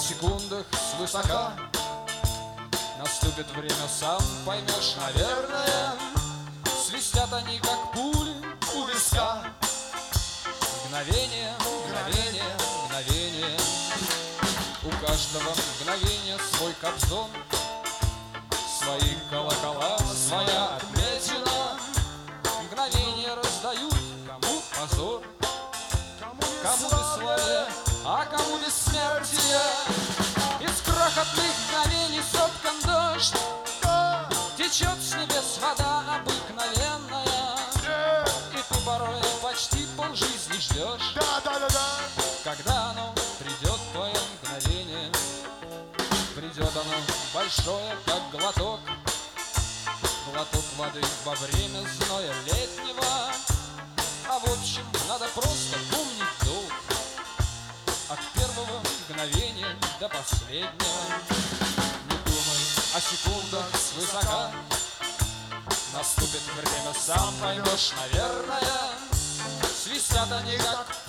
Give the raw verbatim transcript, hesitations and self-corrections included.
секундах свысока. Наступит время, сам поймешь, наверное. Свистят они, как пули у виска. Мгновение, мгновение, мгновение. У каждого мгновения свой кобзон, свои колокола, своя отметина. Мгновения раздают, кому позор, кому бесславие, а кому бессмертие. Из крохотных мгновений соткан дождь, течет с небес вода обыкновенная. И ты порой почти полжизни ждешь, Да, да, да, да. когда оно придет, твое мгновение. Придет оно большое, как глоток, глоток воды во время зноя летнего. А в общем, надо просто помнить долг от первого мгновения до последнего. Не думай о секундах свысока. Наступит время, сам поймешь, наверное. Свистят они, как